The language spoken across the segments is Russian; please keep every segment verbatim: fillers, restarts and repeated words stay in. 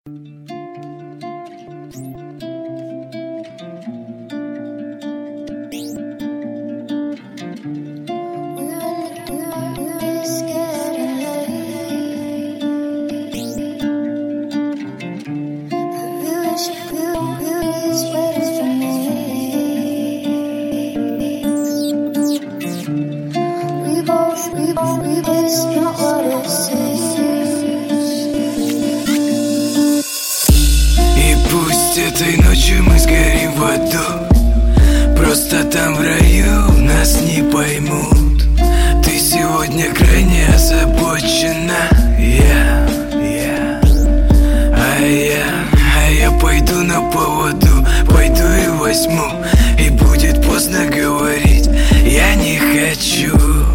Этой ночью мы сгорим в аду. Просто там в раю нас не поймут. Ты сегодня крайне озабочена. Я, я, а я, а я пойду на поводу. Пойду и возьму. И будет поздно говорить я не хочу.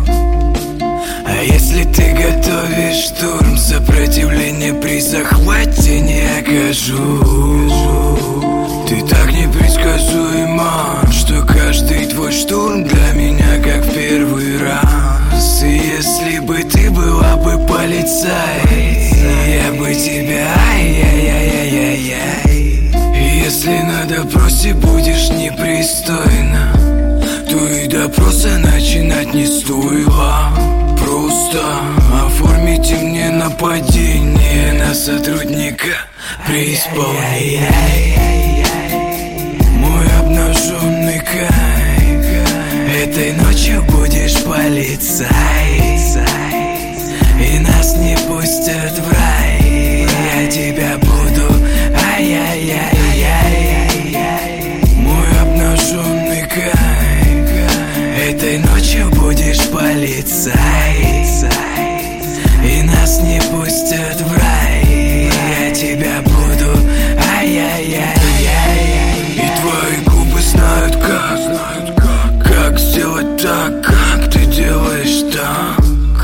А если ты готовишь штурм, сопротивление при захвате не окажу. Ты так непредсказуема, что каждый твой штурм для меня как в первый раз. И если бы ты была бы полицай, я бы тебя ай-яй-яй-яй-яй. Если на допросе будешь непристойна, то и допроса начинать не стоило. Просто оформите мне нападение на сотрудника при исполнении. Мой обнаженный кайф, этой ночью будешь полицай. И нас не пустят в рай, я тебя буду ай-яй-яй-яй. Мой обнаженный кайф, этой ночью будешь полицай. И нас не пустят в рай, я тебя буду ай-яй-яй-яй. И твои губы знают как, как сделать так, как ты делаешь так.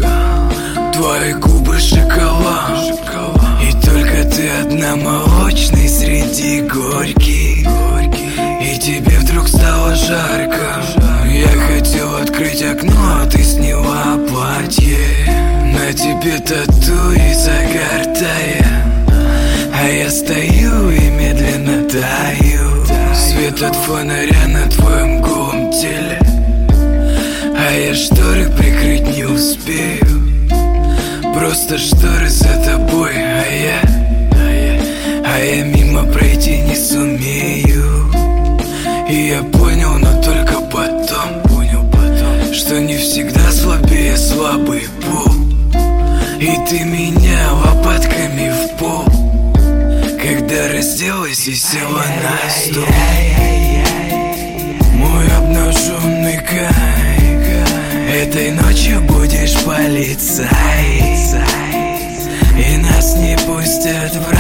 Твои губы шоколад, и только ты одна молочный среди горьких. И тебе вдруг стало жарко. Я хотел открыть окно, а ты сняла платье. На тебе тату и загар тая, а я стою и медленно таю. Свет от фонаря на твоем голом теле, а я шторы прикрыть не успею. Просто шторы за тобой, а я, а я, а я мимо пройти не сумею. И я понял, но только потом, понял потом, что не всегда слабее слабый пол. И ты меня лопатками в пол, когда разделась и села на стол. Мой обнаженный кайф, этой ночью будешь полицай. И нас не пустят в